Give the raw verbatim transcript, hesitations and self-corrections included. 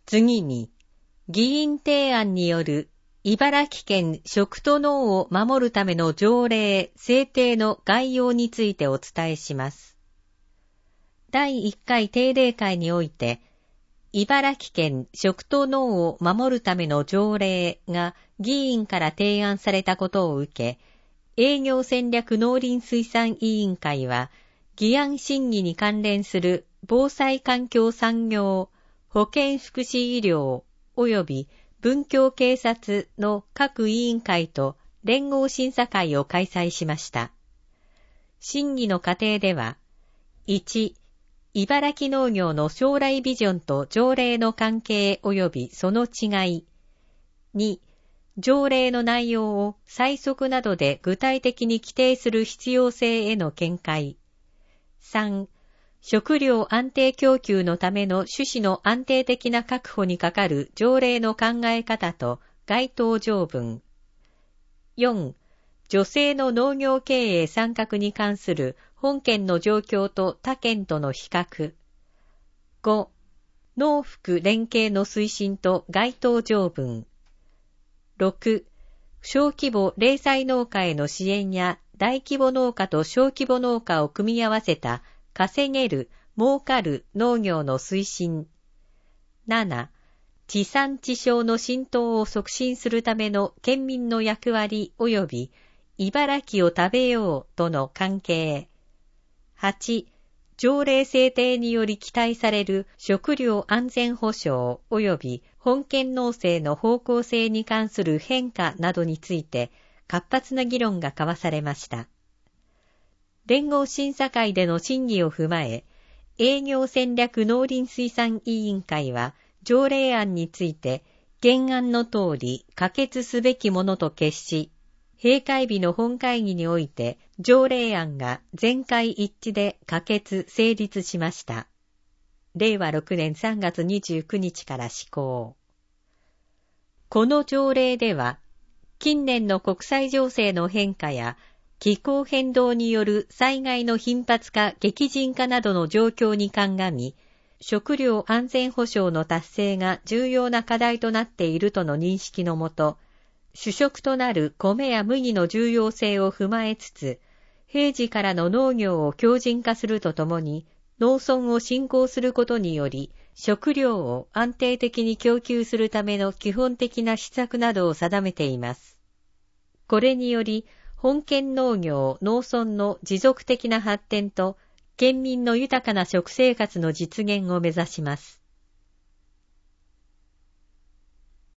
次に、議員提案による茨城県食と農を守るための条例制定の概要についてお伝えします。だいいっかい定例会において、茨城県食と農を守るための条例が議員から提案されたことを受け、営業戦略農林水産委員会は、議案審議に関連する防災環境産業、保健福祉医療及び文教警察の各委員会と連合審査会を開催しました。審議の過程では、いち、茨城農業の将来ビジョンと条例の関係及びその違い。に、条例の内容を細則などで具体的に規定する必要性への見解。さん、食料安定供給のための種子の安定的な確保にかかる条例の考え方と該当条文。よん、女性の農業経営参画に関する本県の状況と他県との比較。ご、農福連携の推進と該当条文。ろく、小規模零細農家への支援や大規模農家と小規模農家を組み合わせた稼げる、儲かる農業の推進。なな、地産地消の浸透を促進するための県民の役割及び茨城を食べようとの関係。はち、条例制定により期待される食料安全保障及び本県農政の方向性に関する変化などについて活発な議論が交わされました。連合審査会での審議を踏まえ、営業戦略農林水産委員会は条例案について原案の通り可決すべきものと決し、閉会日の本会議において条例案が全会一致で可決成立しました。れいわろくねんさんがつにじゅうくにちから施行。この条例では、近年の国際情勢の変化や気候変動による災害の頻発化、激甚化などの状況に鑑み、食料安全保障の達成が重要な課題となっているとの認識のもと、主食となる米や麦の重要性を踏まえつつ、平時からの農業を強靭化するとともに、農村を振興することにより、食料を安定的に供給するための基本的な施策などを定めています。これにより、本県農業・農村の持続的な発展と、県民の豊かな食生活の実現を目指します。